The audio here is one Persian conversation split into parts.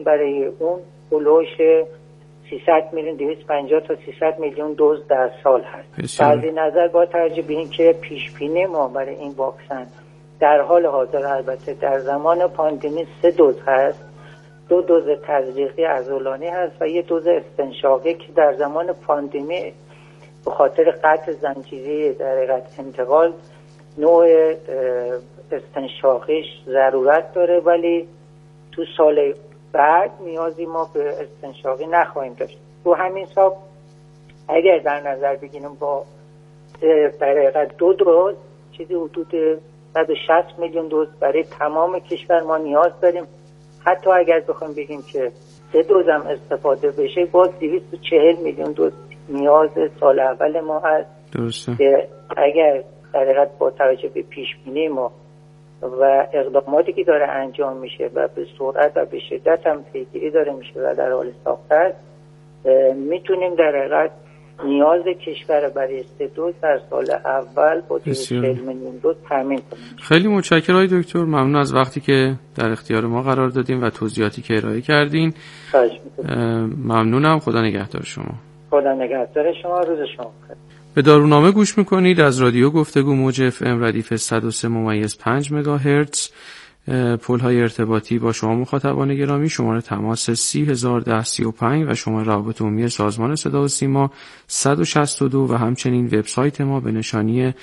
برای اون هلوش 300 میلیون 250 تا 300 میلیون دوز در سال هست. از این نظر با توجه به اینکه پیش بینی ما برای این واکسن در حال حاضر البته در زمان پاندمی 3 دوز هست، 2 دوز تزریقی عضلانی هست و 1 دوز استنشاقی که در زمان پاندمی به خاطر قطع زنجیره در حقیقت انتقال نوع استنشاقیش ضرورت داره، ولی تو سال بعد نیازی ما به استنشاقی نخواهیم داشت. تو همین حساب اگر در نظر بگیریم با در حقیقت 2 دوز چیزی حدود 160 میلیون دوز برای تمام کشور ما نیاز داریم. حتی اگر بخوایم بگیم که 3 دوز هم استفاده بشه باز 240 میلیون دوز نیاز سال اول ما هست. درسته. که اگر در حقیقت با توجه به پیش بینی ما و اقداماتی که داره انجام میشه و به سرعت و به شدت هم پیگیری داره میشه و در حال ساخته است، میتونیم در حقیقت نیاز کشور برای 3 دوز در سال اول با 240 میلیون دوز تامین کنیم. خیلی متشکرم آقای دکتر، ممنون از وقتی که در اختیار ما قرار دادیم و توضیحاتی که ارائه کردین. ممنونم. خدا نگهدار شما. خدا نگهدار شما. روز شما بخیر. به دارونامه گوش میکنید از رادیو گفتگو موج FM ردیف 103.5 مگاهرتز. پل‌های ارتباطی با شما مخاطبان گرامی، شماره تماس 301035 و شماره روابط عمومی سازمان صدا و سیما 162 و همچنین وبسایت ما به نشانی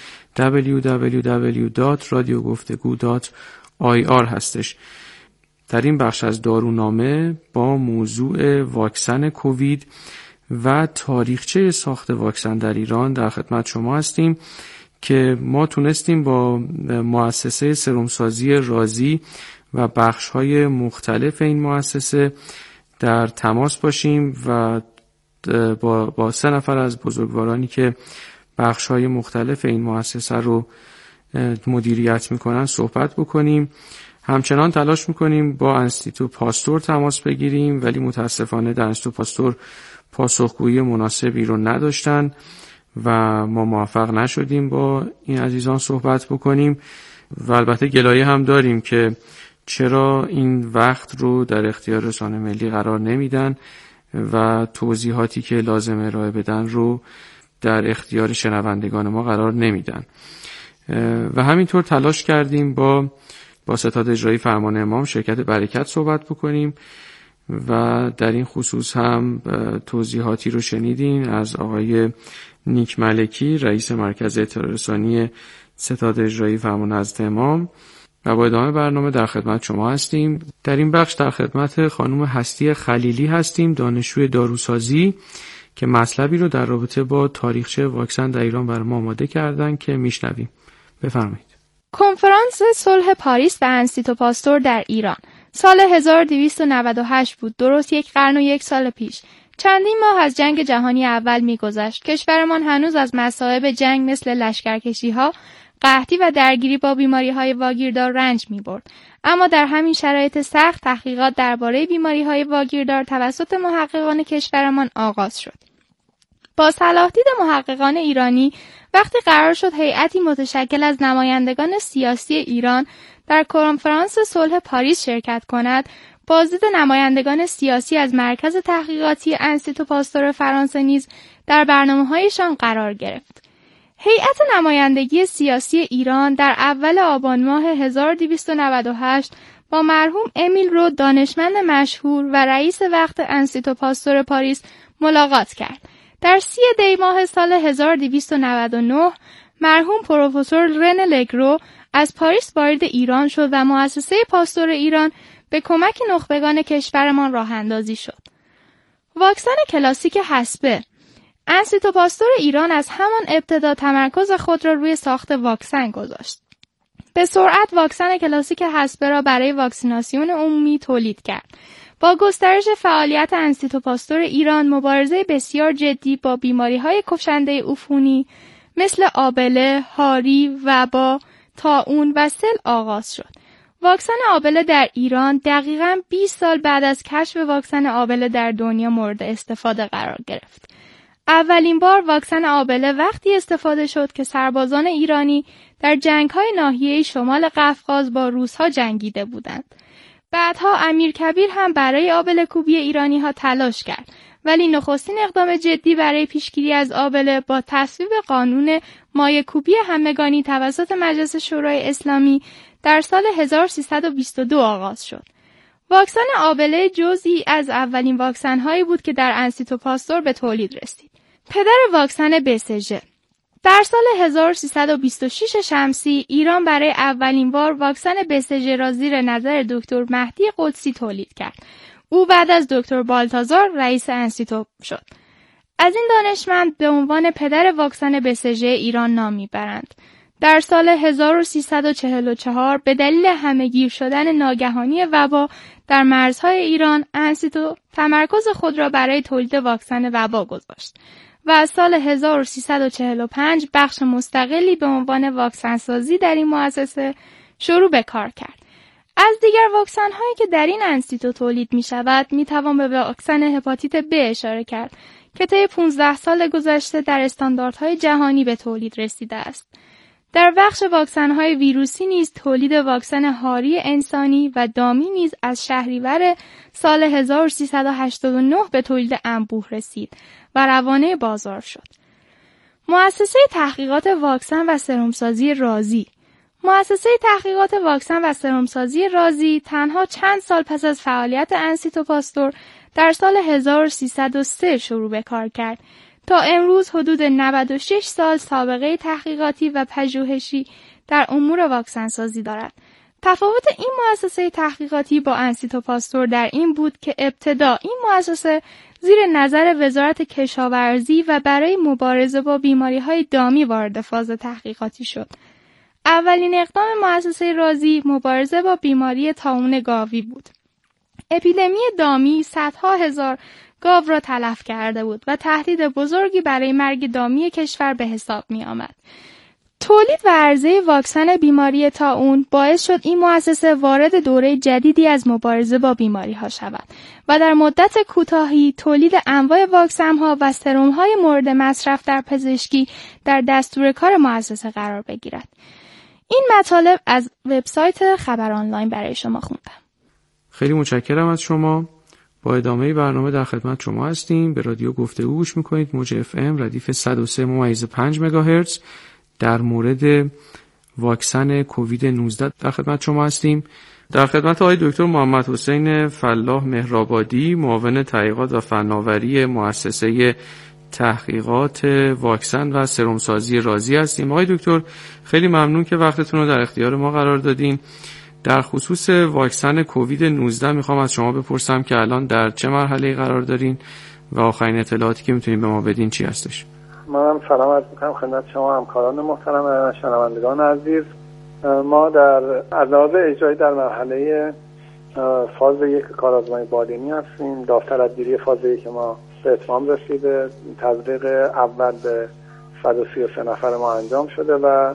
www.radiogoftegu.ir هستش. در این بخش از دارونامه با موضوع واکسن کووید و تاریخچه ساخت واکسن در ایران در خدمت شما هستیم که ما تونستیم با مؤسسه سرمسازی رازی و بخش‌های مختلف این مؤسسه در تماس باشیم و با 3 نفر از بزرگوارانی که بخش‌های مختلف این مؤسسه رو مدیریت می‌کنن صحبت بکنیم. همچنان تلاش می‌کنیم با انستیتو پاستور تماس بگیریم، ولی متاسفانه در انستیتو پاستور پاسخگویی مناسبی رو نداشتن و ما موفق نشدیم با این عزیزان صحبت بکنیم و البته گلایه هم داریم که چرا این وقت رو در اختیار رسانه ملی قرار نمیدن و توضیحاتی که لازم ارائه بدن رو در اختیار شنوندگان ما قرار نمیدن و همینطور تلاش کردیم با ستاد اجرایی فرمان امام شرکت برکت صحبت بکنیم و در این خصوص هم توضیحاتی رو شنیدین از آقای نیک ملکی رئیس مرکز اطلاع رسانی ستاد اجرایی فرمان حضرت امام و با ادامه برنامه در خدمت شما هستیم. در این بخش در خدمت خانم هستی خلیلی هستیم، دانشجوی داروسازی که مطلبی رو در رابطه با تاریخچه واکسن در ایران برای ما آماده کردن که میشنویم. بفرمایید. کنفرانس صلح پاریس و انستیتو پاستور در ایران سال 1298 بود، درست 1 قرن و 1 سال پیش. چندین ماه از جنگ جهانی اول می‌گذشت. کشورمان هنوز از مصائب جنگ مثل لشکرکشی‌ها، قحطی و درگیری با بیماری‌های واگیردار رنج می‌برد. اما در همین شرایط سخت تحقیقات درباره بیماری‌های واگیردار توسط محققان کشورمان آغاز شد. با صلاح دید محققان ایرانی وقتی قرار شد هیئتی متشکل از نمایندگان سیاسی ایران در کنفرانس صلح پاریس شرکت کند، بازدید نمایندگان سیاسی از مرکز تحقیقاتی انستیتو پاستور فرانسه نیز در برنامه‌هایشان قرار گرفت. هیئت نمایندگی سیاسی ایران در اول آبان ماه 1298 با مرحوم امیل رو دانشمند مشهور و رئیس وقت انستیتو پاستور پاریس ملاقات کرد. در 30 دی ماه سال 1299 مرحوم پروفسور رنه لگرو از پاریس وارد ایران شد و مؤسسه پاستور ایران به کمک نخبگان کشورمان راه اندازی شد. واکسن کلاسیک حصبه. انستیتو پاستور ایران از همان ابتدا تمرکز خود را روی ساخت واکسن گذاشت. به سرعت واکسن کلاسیک حصبه را برای واکسیناسیون عمومی تولید کرد. با گسترش فعالیت انستیتو پاستور ایران مبارزه بسیار جدی با بیماری‌های کشنده عفونی مثل آبله، هاری، وبا، طاعون و سل آغاز شد. واکسن آبله در ایران دقیقاً 20 سال بعد از کشف واکسن آبله در دنیا مورد استفاده قرار گرفت. اولین بار واکسن آبله وقتی استفاده شد که سربازان ایرانی در جنگ‌های ناحیه شمال قفقاز با روس‌ها جنگیده بودند. بعدها امیرکبیر هم برای آبله کوبی ایرانی‌ها تلاش کرد، ولی نخستین اقدام جدی برای پیشگیری از آبله با تصویب قانون مایع کوبی همگانی توسط مجلس شورای اسلامی در سال 1322 آغاز شد. واکسن آبله جزئی از اولین واکسن‌هایی بود که در انسیتو پاستور به تولید رسید. پدر واکسن BCG. در سال 1326 شمسی ایران برای اولین بار واکسن BCG را زیر نظر دکتر مهدی قدسی تولید کرد. او بعد از دکتر بالتازار رئیس انسیتو شد. از این دانشمند به عنوان پدر واکسن BCG ایران نام میبرند. در سال 1344 به دلیل همه‌گیر شدن ناگهانی وبا در مرزهای ایران، انسیتو تمرکز خود را برای تولید واکسن وبا گذاشت و از سال 1345 بخش مستقلی به عنوان واکسن‌سازی در این مؤسسه شروع به کار کرد. از دیگر واکسن‌هایی که در این انسیتو تولید می‌شود، می‌توان به واکسن هپاتیت B اشاره کرد که طی 15 سال گذشته در استانداردهای جهانی به تولید رسیده است. در بخش واکسن‌های ویروسی نیز تولید واکسن هاری انسانی و دامی نیز از شهریور سال 1389 به تولید انبوه رسید و روانه بازار شد. مؤسسه تحقیقات واکسن و سرمسازی رازی. مؤسسه تحقیقات واکسن و سرمسازی رازی تنها چند سال پس از فعالیت انسیتو پاستور در سال 1303 شروع به کار کرد. تا امروز حدود 96 سال سابقه تحقیقاتی و پژوهشی در امور واکسن‌سازی دارد. تفاوت این مؤسسه تحقیقاتی با انسیتو پاستور در این بود که ابتدا این مؤسسه زیر نظر وزارت کشاورزی و برای مبارزه با بیماری‌های دامی وارد فاز تحقیقاتی شد. اولین اقدام مؤسسه رازی مبارزه با بیماری طاعون گاوی بود. اپیدمی دامی صدها هزار گاو را تلف کرده بود و تهدید بزرگی برای مرگ دامی کشور به حساب می آمد. تولید و عرضه واکسن بیماری طاعون باعث شد این مؤسسه وارد دوره جدیدی از مبارزه با بیماری ها شود و در مدت کوتاهی تولید انواع واکسن ها و سرم های مورد مصرف در پزشکی در دستور کار مؤسسه قرار بگیرد. این مطالب از وبسایت خبر آنلاین برای شما خوندم. خیلی متشکرم از شما. با ادامه برنامه در خدمت شما هستیم. به رادیو گفتگو گوش میکنید. موج FM ردیف 103.5 مگاهرتز. در مورد واکسن کووید 19 در خدمت شما هستیم. در خدمت آقای دکتر محمد حسین فلاح مهرآبادی، معاون تحقیقات و فناوری مؤسسه تحقیقات واکسن و سرمسازی رازی هستیم. آقای دکتر خیلی ممنون که وقتتون رو در اختیار ما قرار دادین. در خصوص واکسن کووید 19 میخوام از شما بپرسم که الان در چه مرحله قرار دارین و آخرین اطلاعاتی که میتونین به ما بدین چی هستش؟ من سلام عرض میکنم خدمت شما همکاران محترم و شنوندگان عزیز. ما در لحاظ اجرایی در مرحله فاز 1 کارآزمایی بالینی هستیم. داوطلبگیری فاز 1 ما به اتمام رسیده. تزریق اول به 133 نفر ما انجام شده و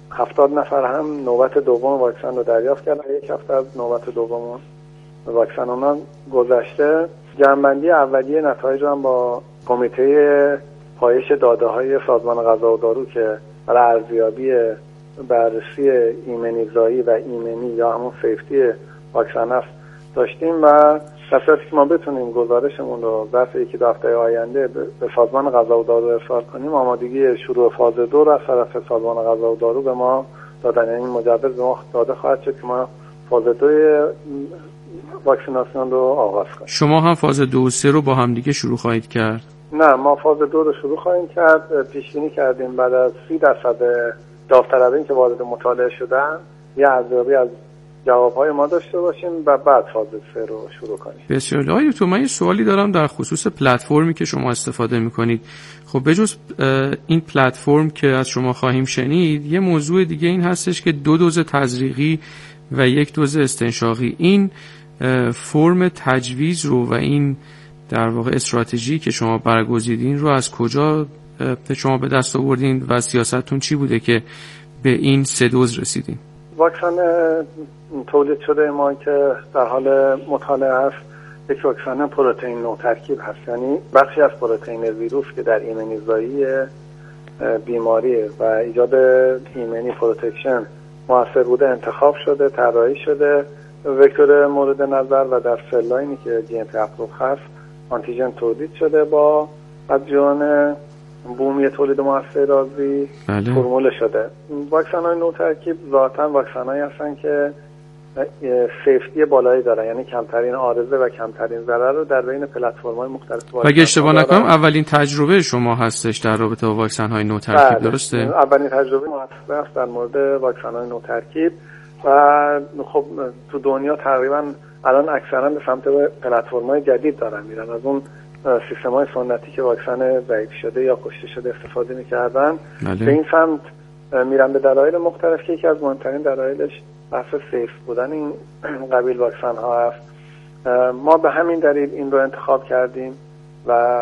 70 نفر هم نوبت دوم واکسن رو دریافت کردن. یک هفته از نوبت دوم واکسن اونا گذشته. جمع‌بندی اولیه نتایج هم با کمیته پایش داده‌های سازمان غذا و دارو که برای ارزیابی بررسی ایمنیزایی و ایمنی یا همون سیفتی واکسن است داشتیم و در صورتی که ما بتونیم گزارشمون رو ظرف 1-2 هفته آینده به سازمان غذا و دارو ارسال کنیم، آمادگی شروع فاز 2 را از طرف سازمان غذا و دارو به ما دادن، یعنی مجوز به ما داده خواهد شد که ما فاز 2 واکسیناسیون رو آغاز کنیم. شما هم فاز 2 و 3 رو با هم دیگه شروع خواهید کرد؟ نه، ما فاز 2 رو شروع خواهیم کرد. پیش بینی کردیم بعد از 30% داوطلبین که وارد مطالعه شدن یه ارزیابی از جوابهای ما داشته باشیم و بعد فاز 3 رو شروع کنیم. بسیار عالی. تو من یه سوالی دارم در خصوص پلتفرمی که شما استفاده میکنید. خب بجز این پلتفرم که از شما خواهیم شنید، یه موضوع دیگه این هستش که 2 دوز تزریقی و 1 دوز استنشاقی. این فرم تجویز رو و این در واقع استراتژی که شما برگزیدین رو از کجا شما به دست آوردین و سیاستتون چی بوده که به این 3 دوز رسیدین؟ واکسن تولید شده ما که در حال مطالعه است یک واکسن پروتئین نو ترکیب هست، یعنی بخشی از پروتئین ویروس که در ایمنیزایی بیماری و ایجاد ایمنی پروتکشن موثر بوده انتخاب شده، طراحی شده وکتور مورد نظر و در سلاینی که جینت اپروف هست آنتیژن تولید شده با ادجوان بومی تولید مؤثر رازی فرموله شده. واکسن‌های نوترکیب ذاتاً واکسن‌هایی هستن که سیفتی بالایی دارن، یعنی کمترین عارضه و کمترین ضرر رو در بین پلتفرم‌های مختلف اگه اشتباه نکنم اولین تجربه شما هستش در رابطه با واکسن‌های نوترکیب، درسته؟ اولین تجربه مؤسسه است در مورد واکسن‌های نوترکیب و خب تو دنیا تقریبا الان اکثرا به سمت پلتفرم‌های جدید دارن میرن، از اون سیستم‌های سنتی که واکسن ضعیف شده یا کشته شده استفاده می‌کردن به این سمت میرن به دلایل مختلف که یکی از مهمترین دلایلش بحث سیف بودن این قبیل واکسن ها است. ما به همین دلیل این رو انتخاب کردیم و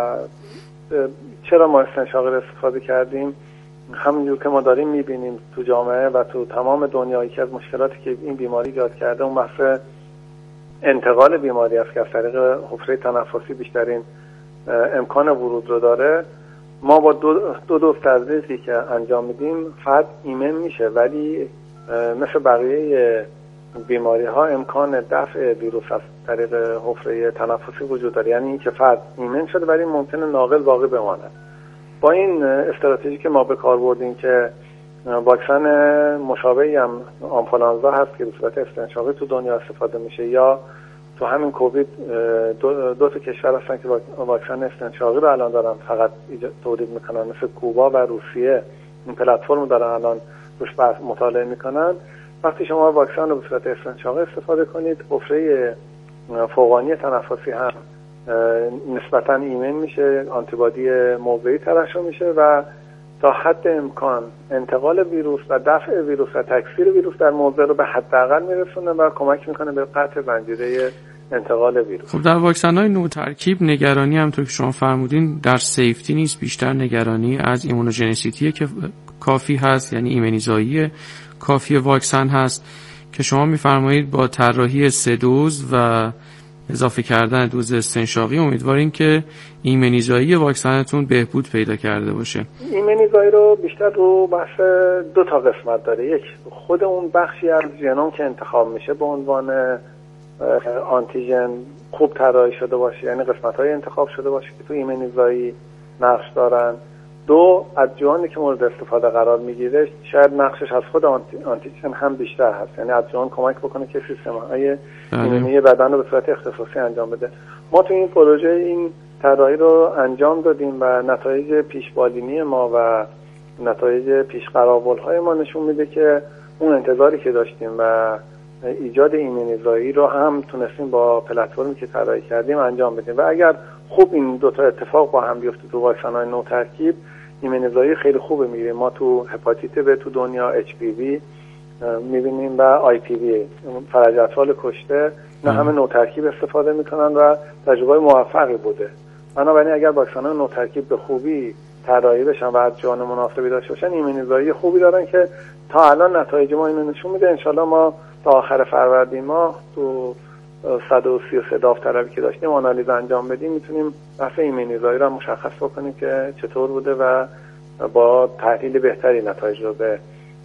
چرا ما استنشاقی رو استفاده کردیم؟ همونجور که ما داریم میبینیم تو جامعه و تو تمام دنیا یکی از مشکلاتی که این بیماری ایجاد کرده اون بحث انتقال بیماری است که از طریق حفره تنفسی بیشترین امکان ورود رو داره. ما با دو دوز تزریقی که انجام میدیم فرد ایمن میشه، ولی مثل بقیه بیماری ها امکان دفع ویروس از طریق حفره تنفسی وجود داره، یعنی اینکه فرد ایمن شده ولی ممکنه ناقل باقی بمانه. با این استراتژی که ما به کار بردیم که واکسن مشابهی هم آنفولانزا هست که به صورت استنشاقی تو دنیا استفاده میشه، یا تو همین کووید دو تا کشور هستن که واکسن استنشاقی رو الان دارن فقط تولید میکنن، مثل کوبا و روسیه. این پلتفرم دارن الان روش مطالعه میکنن. وقتی شما واکسن رو به صورت استنشاقی استفاده کنید، حفره فوقانی تنفسی هم نسبتاً ایمن میشه، آنتیبادی موضعی ترشح میشه و تا حد امکان انتقال ویروس و دفع ویروس و تکثیر ویروس در موضع رو به حداقل میرسونه و کمک میکنه به قطع زنجیره انتقال ویروس. خب در واکسن‌های نوترکیب نگرانی همونطور که شما فرمودین در سیفتی نیست، بیشتر نگرانی از ایمونوژنسیتی که کافی هست، یعنی ایمنیزایی کافی واکسن هست که شما میفرمایید با طراحی 3 دوز و اضافه کردن دوز استنشاقی امیدوارین که ایمنیزایی واکسنتون بهبود پیدا کرده باشه. ایمنیزایی رو بیشتر رو بحث 2 تا قسمت داره. یک، خود اون بخشی از ژنوم که انتخاب میشه به عنوان آنتیژن خوب طراحی شده باشه، یعنی قسمت‌های انتخاب شده باشه که تو ایمنیزایی نقش دارن. 2، ادجوانی که مورد استفاده قرار میگیره شاید نقشش از خود آنتیژن هم بیشتر هست، یعنی ادجوان کمک بکنه که سیستم‌های ایمنی بدن رو به صورت اختصاصی انجام بده. ما تو این پروژه این طراحی رو انجام دادیم و نتایج پیش‌بالینی ما و نتایج پیش‌قراول‌های ما نشون میده که اون انتظاری که داشتیم و ایجاد ایمنیزایی رو هم تونستیم با پلتفرمی که طراحی کردیم انجام بدیم و اگر خوب این 2 تا اتفاق با هم بیفته تو واکسن‌های نوترکیب ایمنیزایی خیلی خوبه میگیریم. ما تو هپاتیت ب تو دنیا HPV میبینیم و IPV فرج اطفال کشته نه همه نوترکیب استفاده میکنن و تجربه موفقی بوده. بنابراین اگر واکسن‌های نوترکیب به خوبی طراحی بشن و از جان مناسبی داشته باشن ایمنیزایی خوبی دارن که تا الان نتایج ما اینو نشون میده. انشالله ما تا آخر فروردین ماه تو 133 داوطلبی که داشتیم آنالیز انجام بدیم میتونیم بحث ایمنیزایی رو مشخص بکنیم که چطور بوده و با تحلیل بهتری نتایج رو به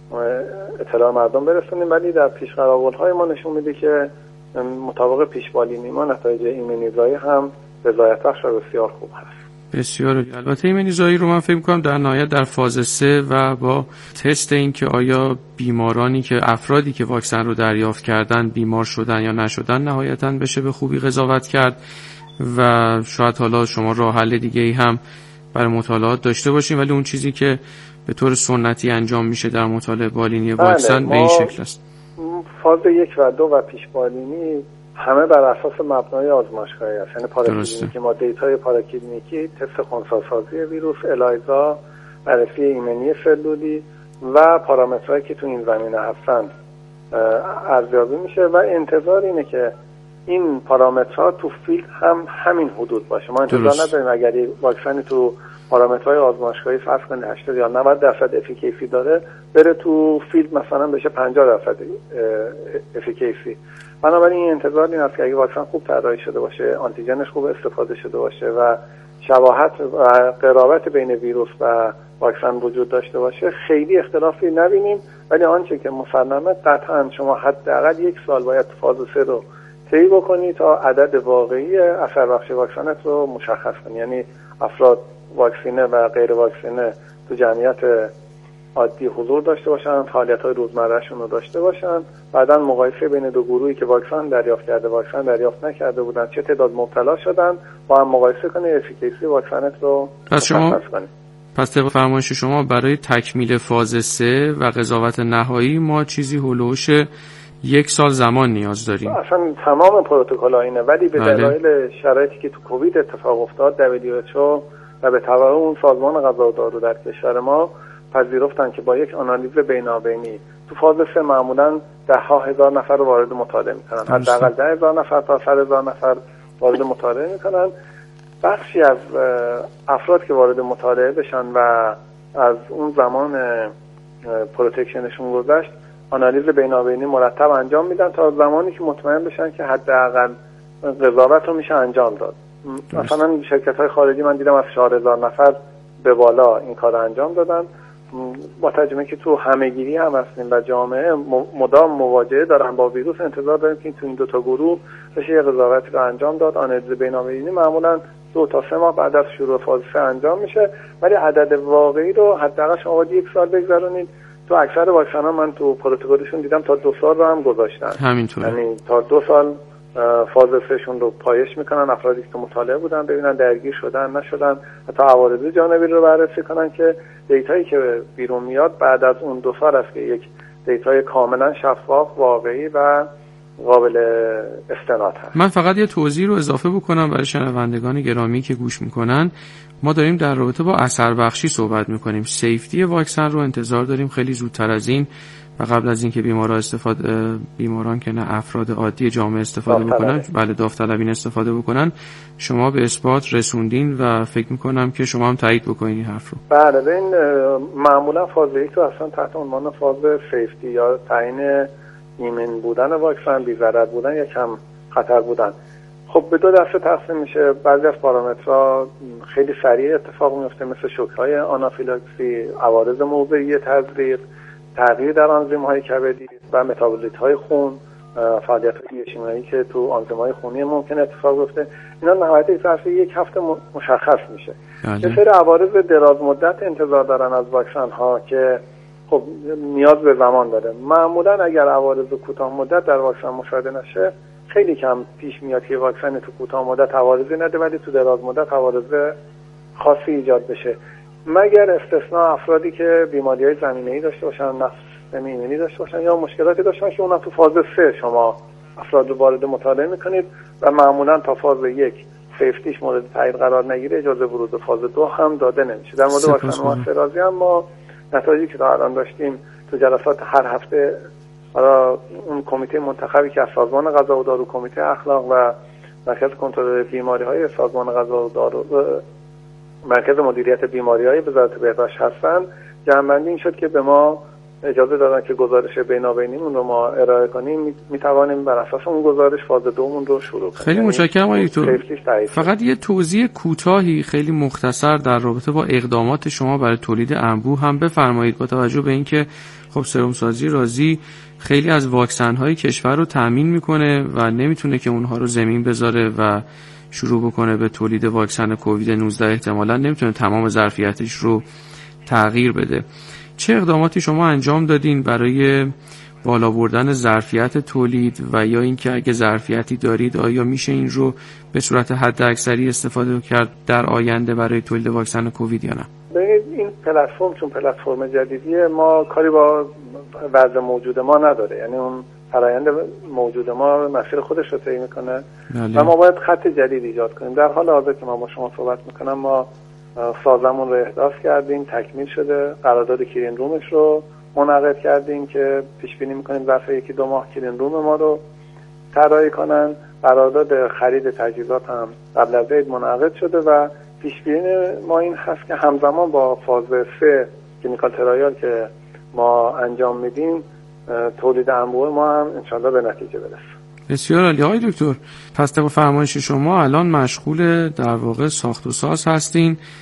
اطلاع مردم برسونیم. ولی در پیش‌قراول‌های ما نشون میده که مطابق پیش‌بالینی ما نتایج ایمنیزایی هم رضایت بخش و بسیار خوب هست. بسیار عالی. البته ایمنیزایی رو من فکر می‌کنم در نهایت در فاز 3 و با تست این که آیا بیمارانی که افرادی که واکسن رو دریافت کردن بیمار شدن یا نشدن نهایتاً بشه به خوبی قضاوت کرد و شاید حالا شما راه حل دیگه‌ای هم برای مطالعات داشته باشین، ولی اون چیزی که به طور سنتی انجام میشه در مطالعه بالینی واکسن به این شکل است. فاز 1 و 2 و پیش‌بالینی همه بر اساس مبنای آزمایشگاهی است، یعنی پاراکلینیکی. ما دیتای پاراکلینیکی، تست خنثی‌سازی ویروس، الایزا، بررسی ایمنی سلولی و پارامترهایی که تو این زمینه هستن ارزیابی میشه و انتظار اینه که این پارامترها تو فیلد هم همین حدود باشه. ما انتظار نداریم اگر واکسنی تو پارامترهای آزمایشگاهی فرض کنید 80 یا 90% افیکیسی داره بره تو فیلد مثلا بشه 50% افیکیسی. بنابراین این انتظار این است که اگه واکسن خوب طراحی شده باشه، آنتیژنش خوب استفاده شده باشه و شباهت و قرابت بین ویروس و واکسن وجود داشته باشه، خیلی اختلافی نبینیم ولی آنچه که مسلمه قطعا شما حداقل 1 سال باید فاز 3 رو طی بکنی تا عدد واقعی اثر بخش واکسنت رو مشخص کنی. یعنی افراد واکسینه و غیر واکسینه تو جمعیت عادی حضور داشته باشن، فعالیت‌های روزمره‌شون رو داشته باشن، بعداً مقایسه بین دو گروهی که واکسن دریافت کرده واکسن دریافت نکرده بودن چه تعداد مبتلا شدن با هم مقایسه کنی، افیکیسی واکسنت رو مشخص کنی. پس طبق فرمایش شما برای تکمیل فاز 3 و قضاوت نهایی ما چیزی هولوش 1 سال زمان نیاز داریم. اصلا تمام پروتکل‌ها اینه، ولی به دلایل شرایطی که تو کووید اتفاق افتاد WHO و به تبع اون سازمان غذا و دارو در کشور ما پذیرفتن که با یک آنالیز بینابینی تو فاز 3 معمولاً 10,000 نفر رو وارد مطالعه میکنن، حداقل 10,000 نفر تا 100,000 نفر وارد مطالعه میکنن. بخشی از افراد که وارد مطالعه بشن و از اون زمان پروتکشنشون گذشت آنالیز بینابینی مرتب انجام میدن تا زمانی که مطمئن بشن که حداقل قضاوت رو میشه انجام داد. مثلا شرکت‌های خارجی من دیدم از 4,000 نفر به بالا این کار انجام دادن. با ترجمه که تو همه‌گیری هم هستیم و جامعه مدام مواجهه دارن با ویروس، انتظار داریم که تو این 2 تا گروه بشه یه قضاوتی رو انجام داد. آنالیز بینابینی معمولا 2 تا 3 ماه بعد از شروع فاز 3 انجام میشه، ولی عدد واقعی رو حداقل شما باید 1 سال بگذرونید. تو اکثر واکسن‌ها من تو پروتکلشون دیدم تا 2 سال رو هم گذاشتن. همینطوره. یعنی تا 2 سال فاز 3 شون رو پایش میکنن، افرادی که مطالعه بودن ببینن درگیر شدن نشدن، حتی عوارض جانبی رو بررسی کنن که دیتایی که بیرون میاد بعد از اون 2 سال است که یک دیتای کاملا شفاف، واقعی و قابل استناد هست. من فقط یه توضیح رو اضافه بکنم برای شنوندگان گرامی که گوش میکنن. ما داریم در رابطه با اثر بخشی صحبت میکنیم. سیفتی واکسن رو انتظار داریم خیلی زودتر از این و قبل از اینکه بیماران که نه افراد عادی جامعه استفاده بکنن، بله داوطلبین استفاده بکنن، شما به اثبات رسوندین و فکر میکنم که شما هم تایید بکنین این حرف رو. بله، ببین معمولا فاز 1 رو اصلا تحت عنوان فاز سیفتی یا تعیین ایمن بودن واکسن، بی ضرر بودن یا کم خطر بودن، خب به 2 دسته تقسیم میشه. بعضی از پارامترها خیلی سریع اتفاق میفته مثل شوک‌های آنافیلاکسی، عوارض موضعی تزریق، تغییر در آنزیم‌های کبدی و متابولیت‌های خون، فعالیت‌های بیوشیمیایی که تو آنزیم‌های خونی ممکن اتفاق بیفته. اینا نهایت ظرف 1 هفته مشخص میشه. یه سری عوارض دراز مدت انتظار دارن از واکسن‌ها که خب نیاز به زمان داره. معمولا اگر عوارض کوتاه مدت در واکسن مشاهده نشه خیلی کم پیش میاد که واکسن تو کوتاه مدت عوارضی نده، ولی تو دراز مدت عوارض خاصی ایجاد بشه، مگر استثناء افرادی که بیماری‌های زمینه‌ای داشته باشن، نقص ایمنی داشته باشن یا مشکلاتی داشته باشن که اونها تو فاز 3 شما افراد رو وارد مطالعه میکنید و معمولا تا فاز 1 سیفتیش مورد تایید قرار نگیره اجازه ورود به فاز 2 هم داده نمیشه. در مورد واکسن مؤثرازی هم ما نتایجی که تا الان داشتیم تو جلسات هر هفته برای اون کمیته منتخبی که از سازمان غذا و دارو، کمیته اخلاق و مرکز کنترل بیماری‌های سازمان غذا و دارو، مرکز مدیریت بیماری‌های وزارت بهداشت هستن، جمع‌بندی این شد که به ما اجازه دادن که گزارش بینابینیمون رو ما ارائه کنیم. می‌توانیم بر اساس اون گزارش فاز 2 رو شروع کنیم. خیلی متشکرم آقای دکتر. فقط یه توضیح کوتاهی خیلی مختصر در رابطه با اقدامات شما برای تولید انبوه هم بفرمایید، با توجه به اینکه خب سرم‌سازی رازی خیلی از واکسن‌های کشور رو تامین میکنه و نمیتونه که اونها رو زمین بذاره و شروع بکنه به تولید واکسن کووید 19. احتمالاً نمیتونه تمام ظرفیتش رو تغییر بده. چه اقداماتی شما انجام دادین برای بالا بردن ظرفیت تولید و یا اینکه اگه ظرفیتی دارید آیا میشه این رو به صورت حداکثری استفاده کرد در آینده برای تولید واکسن کووید یا نه؟ ببینید این پلتفرم چون پلتفرم جدیدیه، ما کاری با وضع موجود ما نداره، یعنی اون فرآیند موجود ما مسیر خودش رو طی میکنه و ما باید خط جدید ایجاد کنیم. در حال حاضر که من با شما صحبت میکنم ما سازمون رو احداث کردیم، تکمیل شده، قرارداد کلین رومش رو منعقد کردیم که پیش بینی میکنیم ظرف 1-2 ماه کلین روم ما رو طراحی کنن. قرارداد خرید تجهیزات هم قبل از عید منعقد شده و پیش بینی ما این هست که همزمان با فاز 3 کلینیکال ترایل که ما انجام میدیم تولید انبوه ما هم انشالله به نتیجه برسه. بسیار عالی آقای دکتر. پس طبق فرمایش شما الان مشغول در واقع ساخت و ساز هستین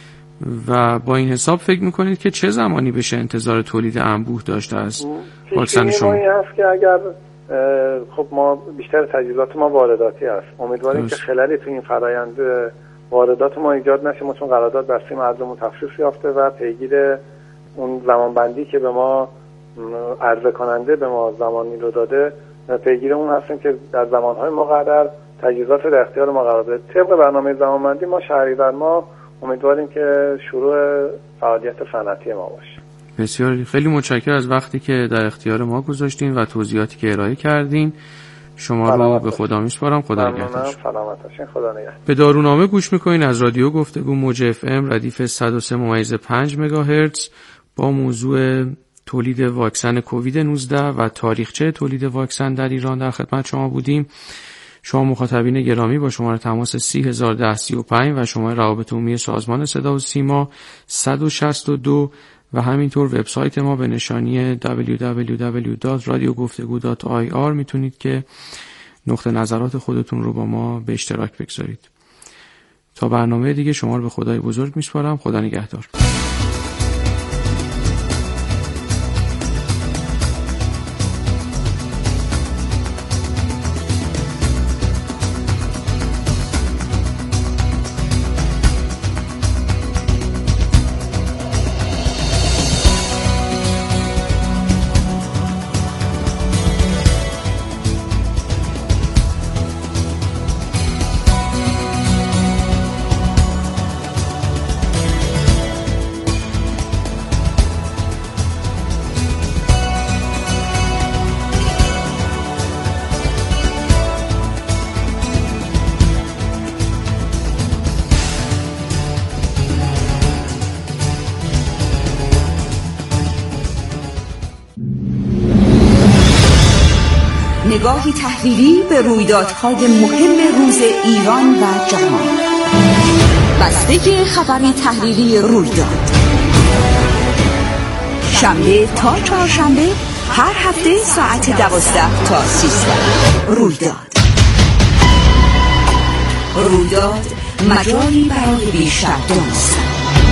و با این حساب فکر میکنید که چه زمانی بشه انتظار تولید انبوه داشته از واکسن شما؟ این هست که اگر خب ما بیشتر تجهیزات ما وارداتی است، امیدواریم که خللی تو این فرآیند واردات ما ایجاد نشه. ما چون قرارداد بستیم مردم تخصیص یافته و پیگیر اون زمانبندی که به ما عرضه کننده به ما زمانی رو داده پیگیر اون هستیم که در زمانهای مقرر تجهیزات در اختیار ما قرار بده. طبق برنامه زمانبندی ما شهریور ما امیدواریم که شروع فعالیت صنعتی ما باشه. بسیار خیلی متشکرم از وقتی که در اختیار ما گذاشتین و توضیحاتی که ارائه کردین. شما رو به خدا میسپارم. خدا نگهدار. سلامت باشین. خدا نگهدار. به دارونامه گوش میکنین از رادیو گفتگو موج اف ام ردیف 103.5 مگاهرتز با موضوع تولید واکسن کووید 19 و تاریخچه تولید واکسن در ایران در خدمت شما بودیم. شما مخاطبین گرامی با شماره تماس 301035 و شماره روابط عمومی سازمان صدا و سیما 162 و همینطور وبسایت ما به نشانی www.radiogoftego.ir میتونید که نقطه نظرات خودتون رو با ما به اشتراک بگذارید. تا برنامه دیگه شما رو به خدای بزرگ میسپارم. خدا نگهدار. نگاهی تحلیلی به رویدادهای مهم روز ایران و جهان. بسته خبری تحلیلی رویداد شنبه تا چهارشنبه هر هفته ساعت 12 تا 13. رویداد مجالی برای بیشتر دانستن.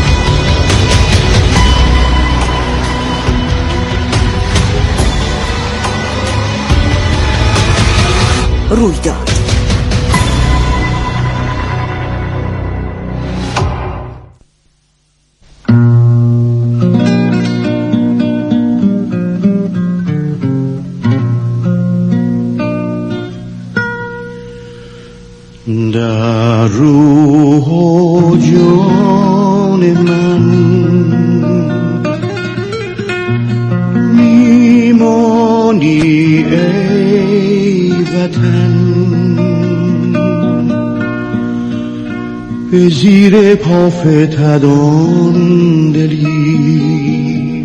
رویداد در روح و جان من میمانی ای وطن، به زیر پا فتدان دلی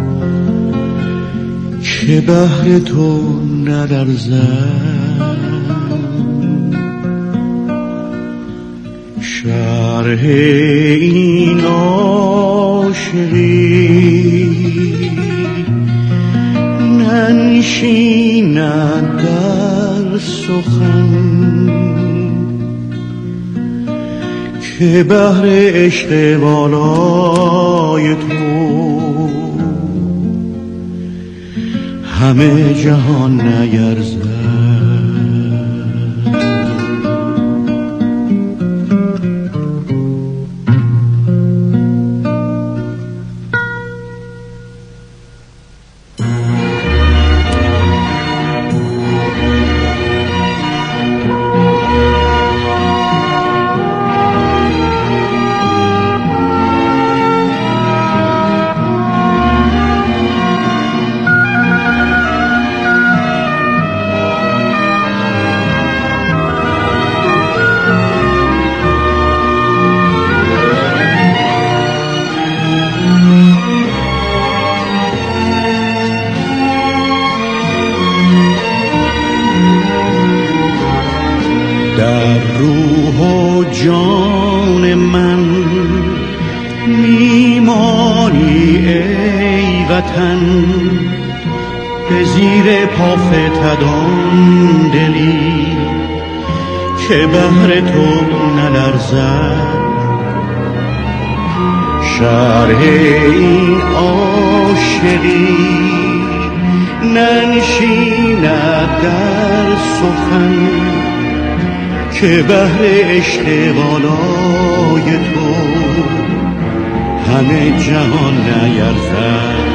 که بهر تو نلرزد. شرح این عاشقی ننشیند در سخن که بهر عشق والای تو همه جهان نیرزد. جان من میمانی ای وطن، به زیر پا فتدان دلی که بهر تو نلرزد. شرح این عاشقی ننشیند در سخن که بهر عشق بالای تو همه جهان نیرزد.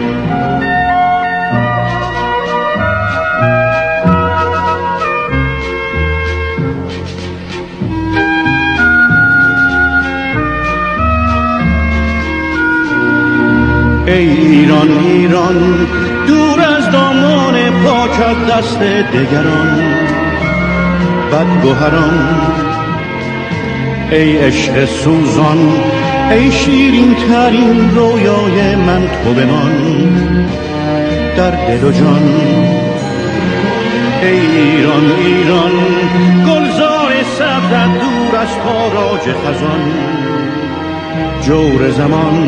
ای ایران ایران دور از دامان پاکت دست دگران بدگوهران، ای عشق سوزان ای شیرین ترین رویای من تو بمان در دل و جان. ای ایران ایران گلزار سبزت دور از تاراج خزان جور زمان،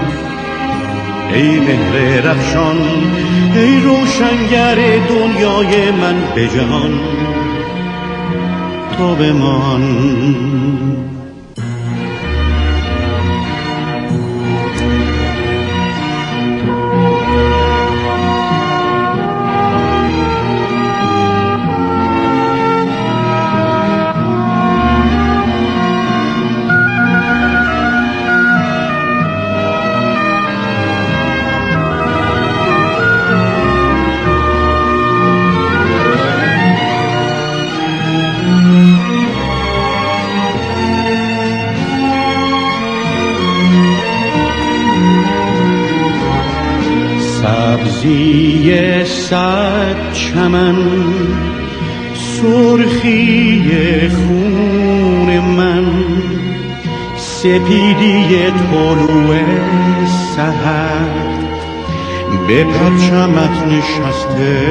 ای مهر رخشان ای روشنگر دنیای من به جهان تو بمان. سبزی صد چمن سرخی خون من سپیدی طلوع سحر به پرچمت نشسته،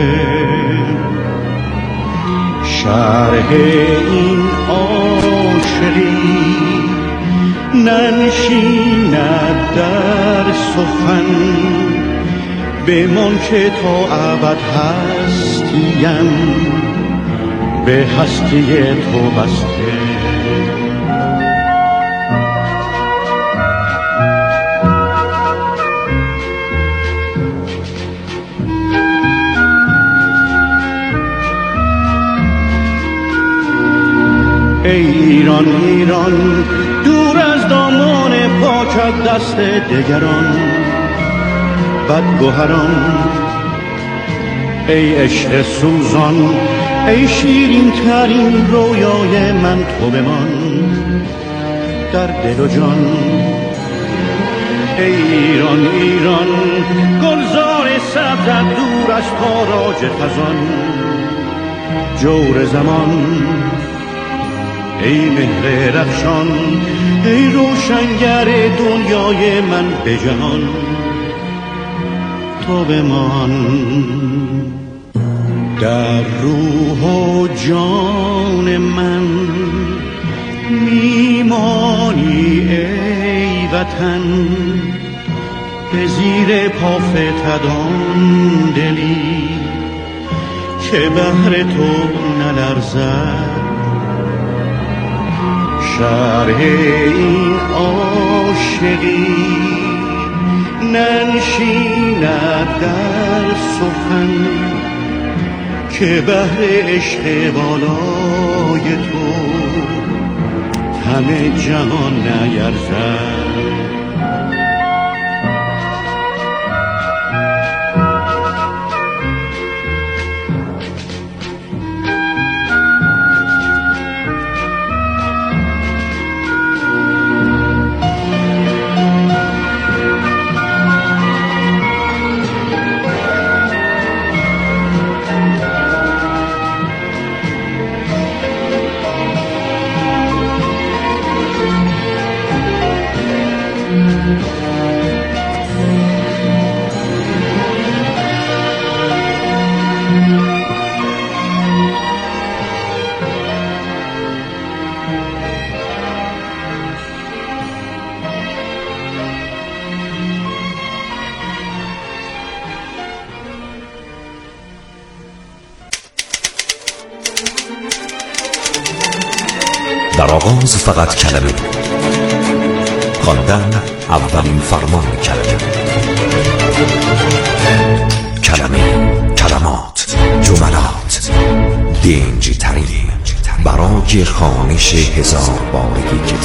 شرح این عاشقی ننشیند در سخن بمان که تا ابد هستیم به هستی تو بسته. ای ایران ایران دور از دامان پاکت دست دگران بدگوهران، ای عشق سوزان ای شیرین ترین رویای من تو بمان در دل و جان. ای ایران ایران گلزار سبزت دور از تاراج خزان جور زمان، ای مهر رخشان ای روشنگر دنیای من به جهان تو بمان. در روح و جان من میمانی ای وطن به زیر پا فتدان دلی که بهر تو نلرزد. شرح این عاشقی ننشیند در سخن که بهر عشق بالای تو همه جهان نیرزد. در آغاز فقط کلمه خواندن اولین فرمان کلمه، کلمات، جملات، دنج ترین برای خوانش 1000 بارگی